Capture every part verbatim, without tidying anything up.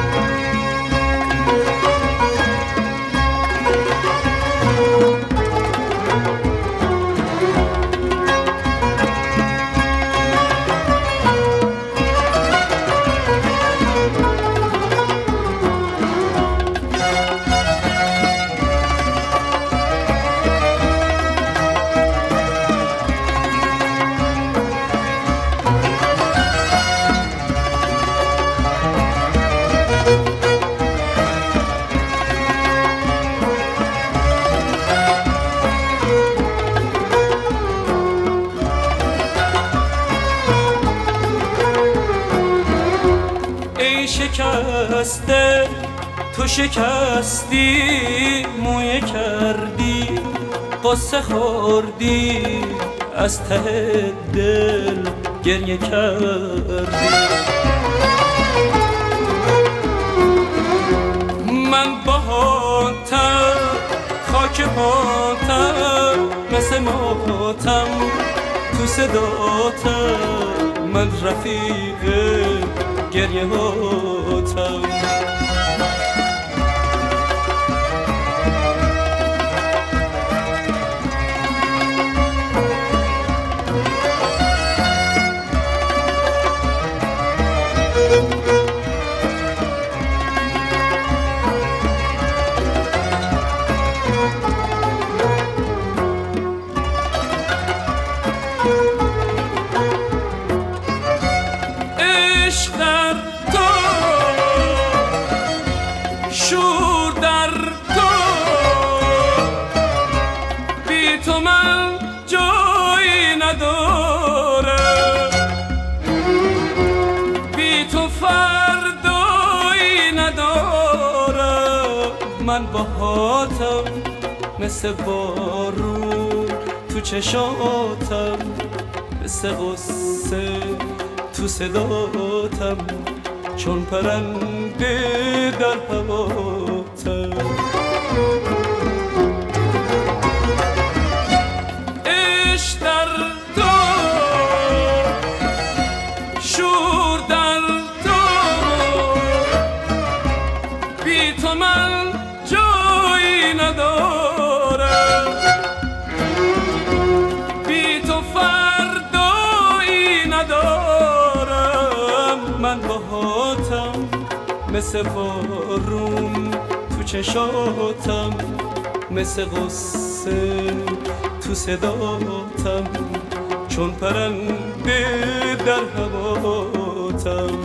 شکسته تو شکستی، مویه کردی، قصه خوردی، از ته دل گریه کردی. من باهاتم، خاک پاتم، مثل ماتم تو صداتم، من رفیق گریه هاتم. من باهاتم مثل بارون تو چشاتم، مثل غصه تو صداتم، چون پرنده در هواتم. عشق در تو، شور در تو، بی تو من جایی ندارم، بی تو فردایی ندارم. من باهاتم مثل بارون تو چشاتم، مثل غصه تو صداتم، چون پرنده در هواتم.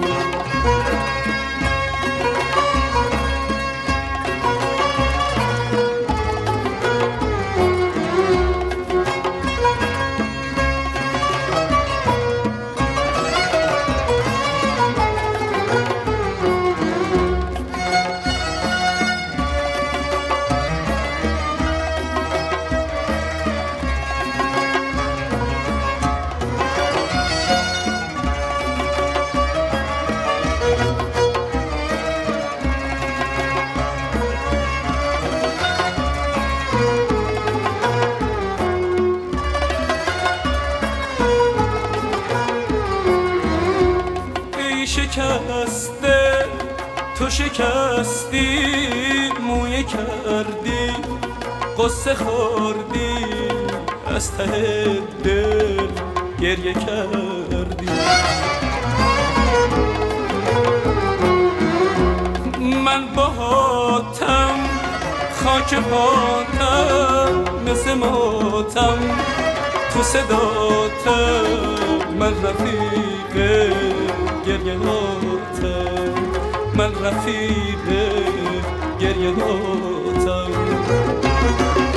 شکسته تو شکستی، مویه کردی، قصه خوردی، از ته دل گریه کردی. من باهاتم، خاک پاتم، مثل ماتم تو صداتم، من رفیق گریه هاتم، من رفیق گریه هاتم.